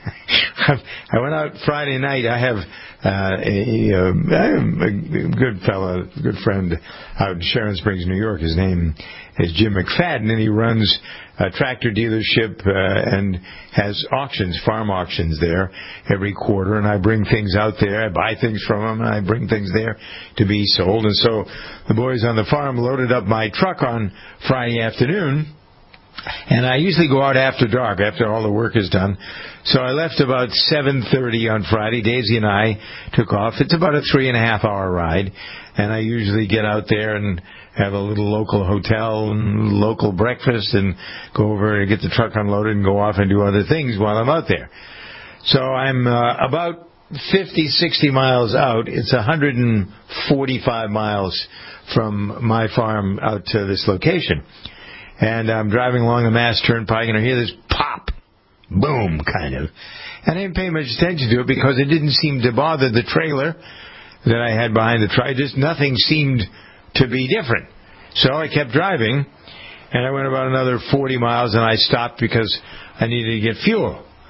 I went out Friday night. I have uh, a, a, a good fellow, a good friend out in Sharon Springs, New York. His name is Jim McFadden, and he runs a tractor dealership uh, and has auctions, farm auctions there every quarter. And I bring things out there. I buy things from him, and I bring things there to be sold. And so the boys on the farm loaded up my truck on Friday afternoon. And I usually go out after dark, after all the work is done. So I left about seven thirty on Friday. Daisy and I took off. It's about a three and a half hour ride. And I usually get out there and have a little local hotel and local breakfast and go over and get the truck unloaded and go off and do other things while I'm out there. So I'm uh, about fifty, sixty miles out. It's one hundred forty-five miles from my farm out to this location. And I'm driving along the Mass Turnpike, and I hear this pop, boom, kind of. And I didn't pay much attention to it because it didn't seem to bother the trailer that I had behind the truck. Just nothing seemed to be different. So I kept driving, and I went about another forty miles, and I stopped because I needed to get fuel.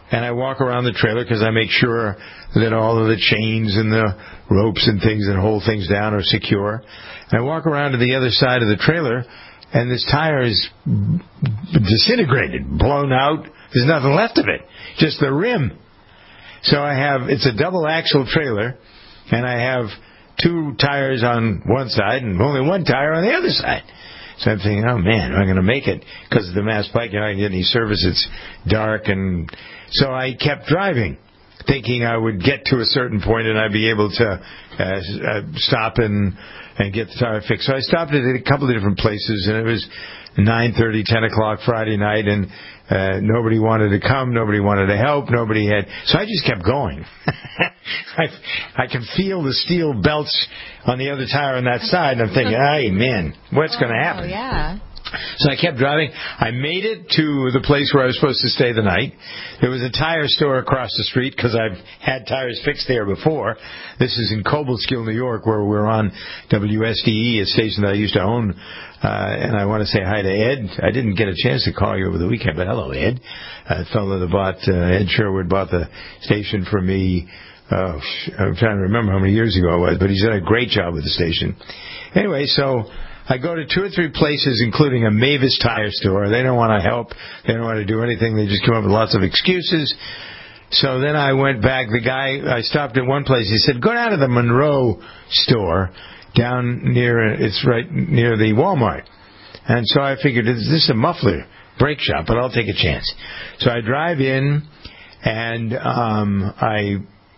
and I walk around the trailer because I make sure that all of the chains and the ropes and things that hold things down are secure. And I walk around to the other side of the trailer, and this tire is disintegrated, blown out. There's nothing left of it, just the rim. So I have, it's a double axle trailer, and I have two tires on one side and only one tire on the other side. So I'm thinking, oh man, am I going to make it? Because of the Mass Pike, you're not going to get any service. It's dark. And so I kept driving, thinking I would get to a certain point and I'd be able to uh, uh, stop and, and get the tire fixed. So I stopped at a couple of different places, and it was nine thirty, ten o'clock Friday night, and uh, nobody wanted to come, nobody wanted to help, nobody had. So I just kept going. I, I can feel the steel belts on the other tire on that side, and I'm thinking, hey, man, what's going to happen? Oh, yeah. So I kept driving. I made it to the place where I was supposed to stay the night. There was a tire store across the street because I've had tires fixed there before. This is in Cobleskill, New York, where we're on W S D E, a station that I used to own. Uh, and I want to say hi to Ed. I didn't get a chance to call you over the weekend, but hello, Ed. A fellow that bought, uh, Ed Sherwood bought the station for me. Oh, I'm trying to remember how many years ago it was, but he's done a great job with the station. Anyway, so I go to two or three places, including a Mavis tire store. They don't want to help. They don't want to do anything. They just come up with lots of excuses. So then I went back. The guy, I stopped at one place. He said, go down to the Monroe store down near, it's right near the Walmart. And so I figured, is this a muffler brake shop? But I'll take a chance. So I drive in, and um, I...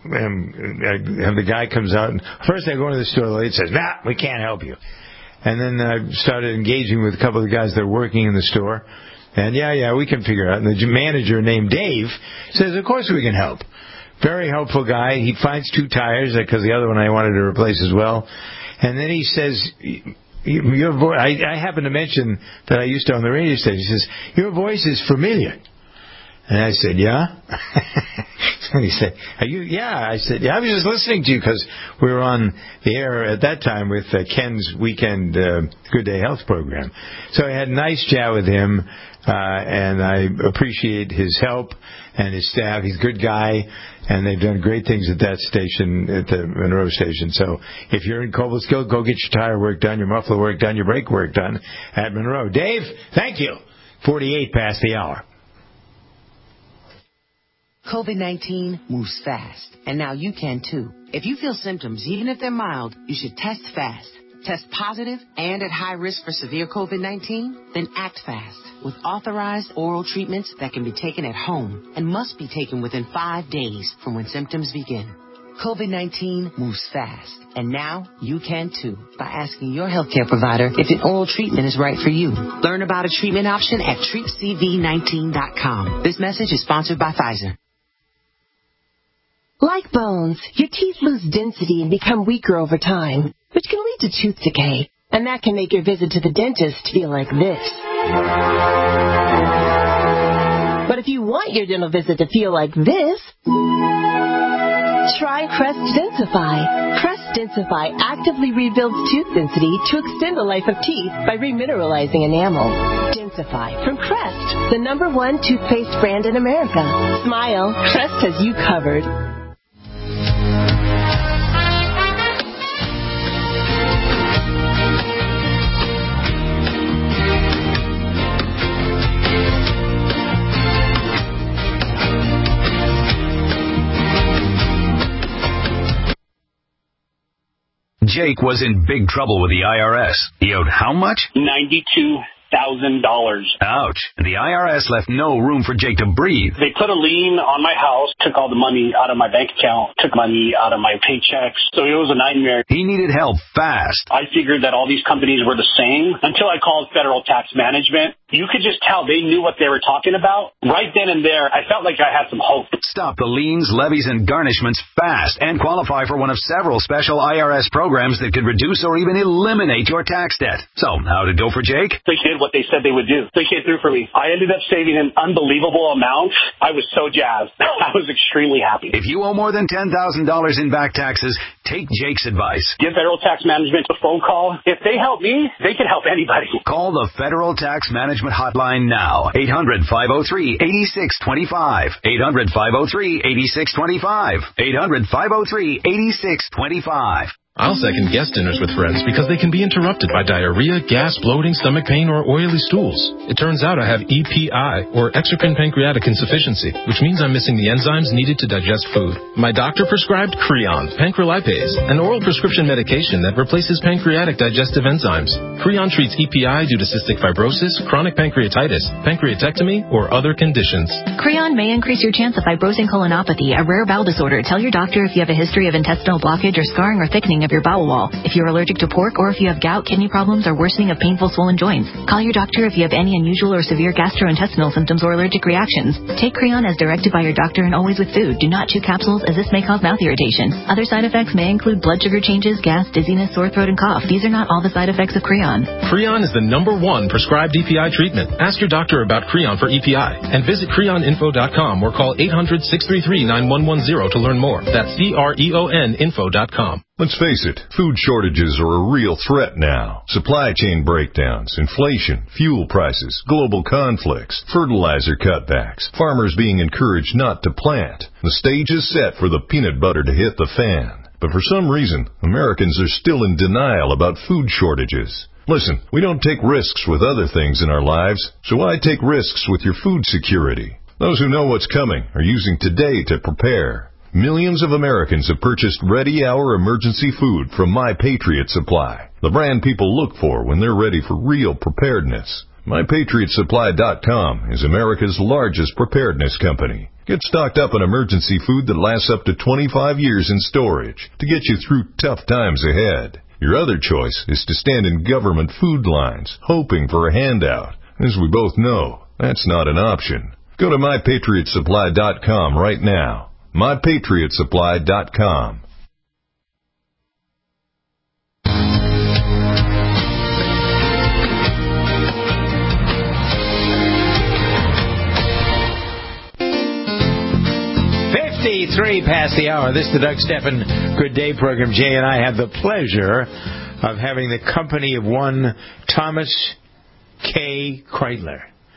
And I have the guy comes out, and first I go into the store, the lady says, nah, we can't help you. And then I started engaging with a couple of the guys that are working in the store. And yeah, yeah, we can figure it out. And the manager named Dave says, of course we can help. Very helpful guy. He finds two tires because the other one I wanted to replace as well. And then he says, your voice, I, I happen to mention that I used to own the radio station. He says, your voice is familiar. And I said, yeah? And he said, are you, yeah. I said, yeah, I was just listening to you because we were on the air at that time with uh, Ken's weekend uh, Good Day Health program. So I had a nice chat with him, uh, and I appreciate his help and his staff. He's a good guy, and they've done great things at that station, at the Monroe station. So if you're in Cobleskill, go get your tire work done, your muffler work done, your brake work done at Monroe. Dave, thank you. forty-eight past the hour. COVID nineteen moves fast, and now you can too. If you feel symptoms, even if they're mild, you should test fast. Test positive and at high risk for severe COVID nineteen? Then act fast with authorized oral treatments that can be taken at home and must be taken within five days from when symptoms begin. COVID nineteen moves fast, and now you can too by asking your healthcare provider if an oral treatment is right for you. Learn about a treatment option at treat c v nineteen dot com. This message is sponsored by Pfizer. Like bones, your teeth lose density and become weaker over time, which can lead to tooth decay, and that can make your visit to the dentist feel like this. But if you want your dental visit to feel like this, try Crest Densify. Crest Densify actively rebuilds tooth density to extend the life of teeth by remineralizing enamel. Densify from Crest, the number one toothpaste brand in America. Smile, Crest has you covered. Jake was in big trouble with the I R S. He owed how much? ninety-two thousand dollars. Ouch. The I R S left no room for Jake to breathe. They put a lien on my house, took all the money out of my bank account, took money out of my paychecks. So it was a nightmare. He needed help fast. I figured that all these companies were the same until I called Federal Tax Management. You could just tell they knew what they were talking about. Right then and there, I felt like I had some hope. Stop the liens, levies, and garnishments fast and qualify for one of several special I R S programs that could reduce or even eliminate your tax debt. So, how'd it go for Jake? They did what they said they would do. They came through for me. I ended up saving an unbelievable amount. I was so jazzed. I was extremely happy. If you owe more than ten thousand dollars in back taxes, take Jake's advice. Give Federal Tax Management a phone call. If they help me, they can help anybody. Call the Federal Tax Management Hotline now. eight hundred, five oh three, eight six two five. eight hundred, five oh three, eight six two five. eight hundred, five oh three, eight six two five. I'll second guest dinners with friends because they can be interrupted by diarrhea, gas, bloating, stomach pain, or oily stools. It turns out I have E P I, or exocrine pancreatic insufficiency, which means I'm missing the enzymes needed to digest food. My doctor prescribed Creon, pancrelipase, an oral prescription medication that replaces pancreatic digestive enzymes. Creon treats E P I due to cystic fibrosis, chronic pancreatitis, pancreatectomy, or other conditions. Creon may increase your chance of fibrosing colonopathy, a rare bowel disorder. Tell your doctor if you have a history of intestinal blockage or scarring or thickening of your bowel wall, if you're allergic to pork, or if you have gout, kidney problems, or worsening of painful swollen joints. Call your doctor if you have any unusual or severe gastrointestinal symptoms or allergic reactions. Take Creon as directed by your doctor and always with food. Do not chew capsules, as this may cause mouth irritation. Other side effects may include blood sugar changes, gas, dizziness, sore throat, and cough. These are not all the side effects of Creon. Creon is the number one prescribed E P I treatment. Ask your doctor about Creon for E P I and visit creon info dot com or call eight hundred, six three three, nine one one zero to learn more. That's C R E O N info dot com. Let's face it, food shortages are a real threat now. Supply chain breakdowns, inflation, fuel prices, global conflicts, fertilizer cutbacks, farmers being encouraged not to plant. The stage is set for the peanut butter to hit the fan. But for some reason, Americans are still in denial about food shortages. Listen, we don't take risks with other things in our lives, so why take risks with your food security? Those who know what's coming are using today to prepare. Millions of Americans have purchased Ready Hour emergency food from My Patriot Supply, the brand people look for when they're ready for real preparedness. My Patriot Supply dot com is America's largest preparedness company. Get stocked up on emergency food that lasts up to twenty-five years in storage to get you through tough times ahead. Your other choice is to stand in government food lines, hoping for a handout. As we both know, that's not an option. Go to My Patriot Supply dot com right now. My Patriot Supply dot com. fifty-three past the hour. This is the Doug Stephan Good Day program. Jay and I have the pleasure of having the company of one Thomas K. Kreitler.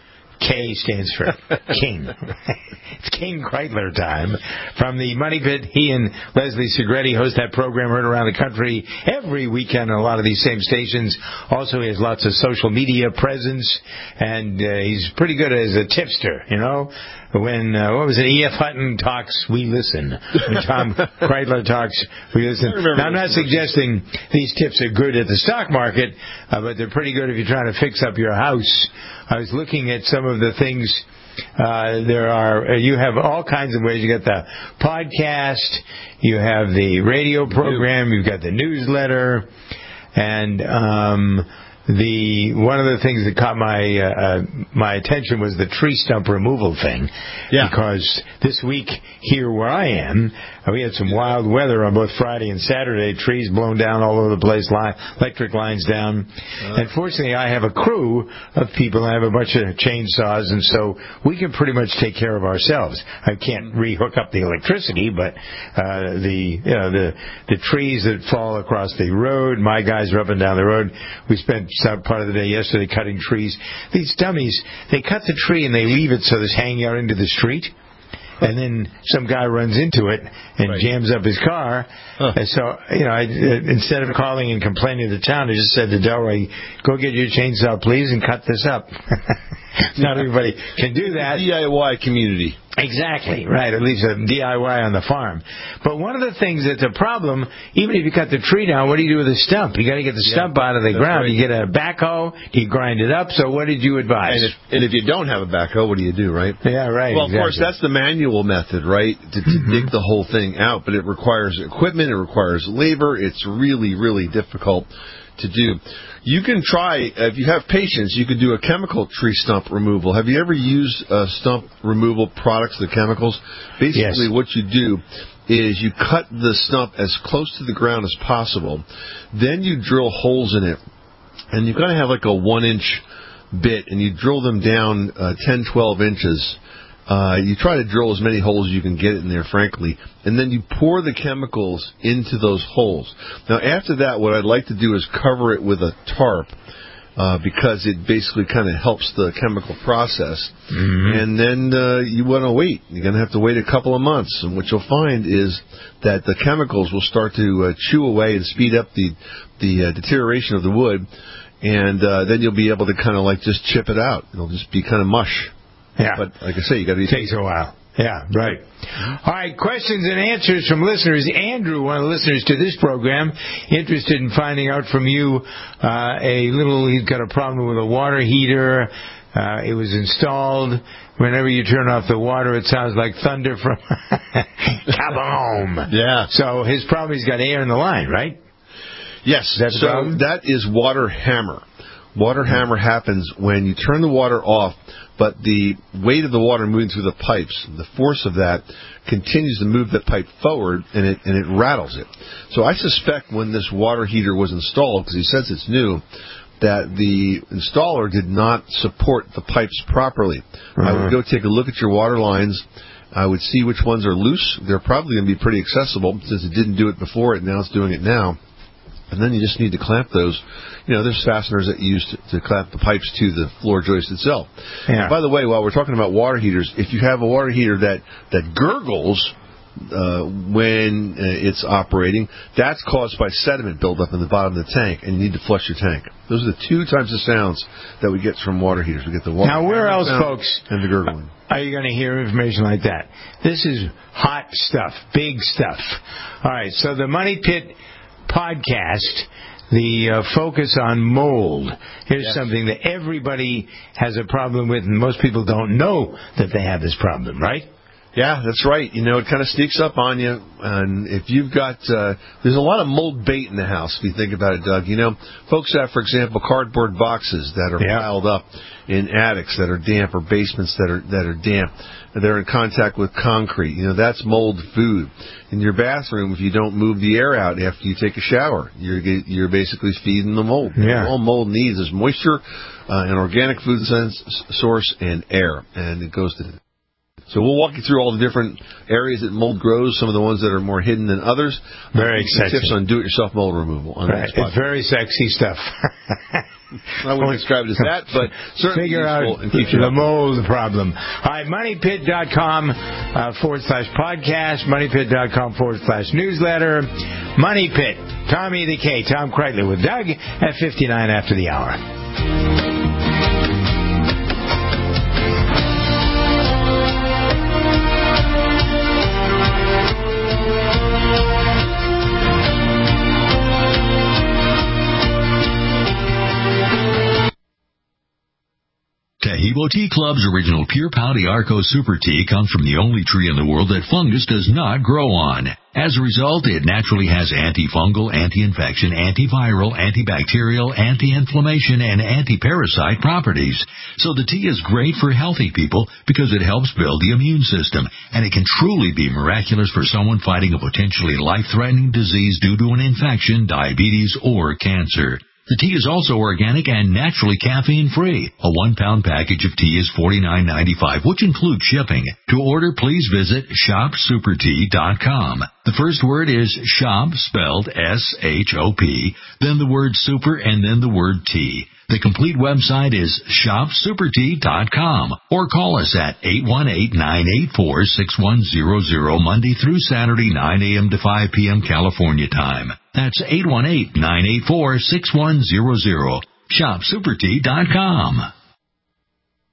K stands for King. It's King Kreitler time. From the Money Pit, he and Leslie Segretti host that program heard around the country every weekend on a lot of these same stations. Also, he has lots of social media presence, and uh, he's pretty good as a tipster, you know. When, uh, what was it, E F. Hutton talks, we listen. When Tom Kreitler talks, we listen. Now, I'm not suggesting these tips are good at the stock market, uh, but they're pretty good if you're trying to fix up your house. I was looking at some of the things. Uh, there are, uh, you have all kinds of ways. You got the podcast, you have the radio program, you've got the newsletter, and um, the one of the things that caught my uh, my attention was the tree stump removal thing. Yeah. Because this week here where I am, we had some wild weather on both Friday and Saturday. Trees blown down all over the place, line, electric lines down. Uh, and fortunately, I have a crew of people. I have a bunch of chainsaws, and so we can pretty much take care of ourselves. I can't re-hook up the electricity, but uh, the you know the the trees that fall across the road. My guys are up and down the road. We spent some part of the day yesterday cutting trees. These dummies, they cut the tree and they leave it so it's hanging out into the street. And then some guy runs into it and right. jams up his car. Huh. And so, you know, I, instead of calling and complaining to the town, I just said to Delray, go get your chainsaw, please, and cut this up. Not everybody can do that. D I Y community. Exactly, right. At least a D I Y on the farm. But one of the things that's a problem, even if you cut the tree down, what do you do with the stump? You got to get the yeah, stump out of the ground. Right. You get a backhoe, do you grind it up? So what did you advise? And if, and if you don't have a backhoe, what do you do, right? Yeah, right. Well, exactly. Of course, that's the manual method, right, to, to mm-hmm. dig the whole thing out. But it requires equipment, it requires labor. It's really, really difficult to do. You can try, if you have patience, you could do a chemical tree stump removal. Have you ever used uh, stump removal products, the chemicals? Basically, yes. What you do is you cut the stump as close to the ground as possible. Then you drill holes in it. And you've got to have like a one-inch bit and you drill them down uh, ten, twelve inches. Uh, you try to drill as many holes as you can get in there, frankly, and then you pour the chemicals into those holes. Now, after that, what I'd like to do is cover it with a tarp, uh, because it basically kind of helps the chemical process. Mm-hmm. And then uh, you want to wait. You're going to have to wait a couple of months, and what you'll find is that the chemicals will start to uh, chew away and speed up the, the uh, deterioration of the wood, and uh, then you'll be able to kind of like just chip it out. It'll just be kind of mush. Yeah. But like I say, you got to be... It takes a while. Yeah, right. All right, questions and answers from listeners. Andrew, one of the listeners to this program, interested in finding out from you uh, a little... He's got a problem with a water heater. Uh, it was installed. Whenever you turn off the water, it sounds like thunder from Kaboom. Yeah. So his problem, he's got air in the line, right? Yes. That's so that is water hammer. Water hammer happens when you turn the water off, but the weight of the water moving through the pipes, the force of that continues to move the pipe forward, and it and it rattles it. So I suspect when this water heater was installed, because he says it's new, that the installer did not support the pipes properly. Mm-hmm. I would go take a look at your water lines. I would see which ones are loose. They're probably going to be pretty accessible, since it didn't do it before, and now it's doing it now. And then you just need to clamp those. You know, there's fasteners that you use to, to clamp the pipes to the floor joist itself. Yeah. By the way, while we're talking about water heaters, if you have a water heater that, that gurgles uh, when uh, it's operating, that's caused by sediment buildup in the bottom of the tank, and you need to flush your tank. Those are the two types of sounds that we get from water heaters. We get the water now, where else, folks, and the gurgling. Are you going to hear information like that? This is hot stuff, big stuff. All right, so the Money Pit podcast, the uh, focus on mold. Here's yes. something that everybody has a problem with, and most people don't know that they have this problem, right? Yeah, that's right. You know, it kind of sneaks up on you, and if you've got, uh, there's a lot of mold bait in the house, if you think about it, Doug. You know, folks have, for example, cardboard boxes that are yeah. piled up in attics that are damp, or basements that are that are damp. They're in contact with concrete. You know, that's mold food. In your bathroom, if you don't move the air out after you take a shower, you're you're basically feeding the mold. Yeah. All mold needs is moisture, uh, an organic food sense, source, and air, and it goes to. So we'll walk you through all the different areas that mold grows, some of the ones that are more hidden than others. Very uh, tips on do-it-yourself mold removal. On right. It's very sexy stuff. I wouldn't describe it as that, but certainly figure out and keep you the mold problem. All right, moneypit.com uh, forward slash podcast, moneypit.com forward slash newsletter. Money Pit, Tommy the K, Tom Kreitler with Doug at fifty-nine after the hour. Taheebo Tea Club's original Pure Pouty Arco Super Tea comes from the only tree in the world that fungus does not grow on. As a result, it naturally has antifungal, anti-infection, antiviral, antibacterial, anti-inflammation, and anti-parasite properties. So the tea is great for healthy people because it helps build the immune system, and it can truly be miraculous for someone fighting a potentially life-threatening disease due to an infection, diabetes, or cancer. The tea is also organic and naturally caffeine-free. A one-pound package of tea is forty-nine ninety-five, which includes shipping. To order, please visit shop super tea dot com. The first word is shop, spelled S H O P, then the word super, and then the word tea. The complete website is shop super tea dot com, or call us at eight one eight, nine eight four, six one zero zero Monday through Saturday, nine a.m. to five p.m. California time. That's eight one eight, nine eight four, six one zero zero. shop super tea dot com.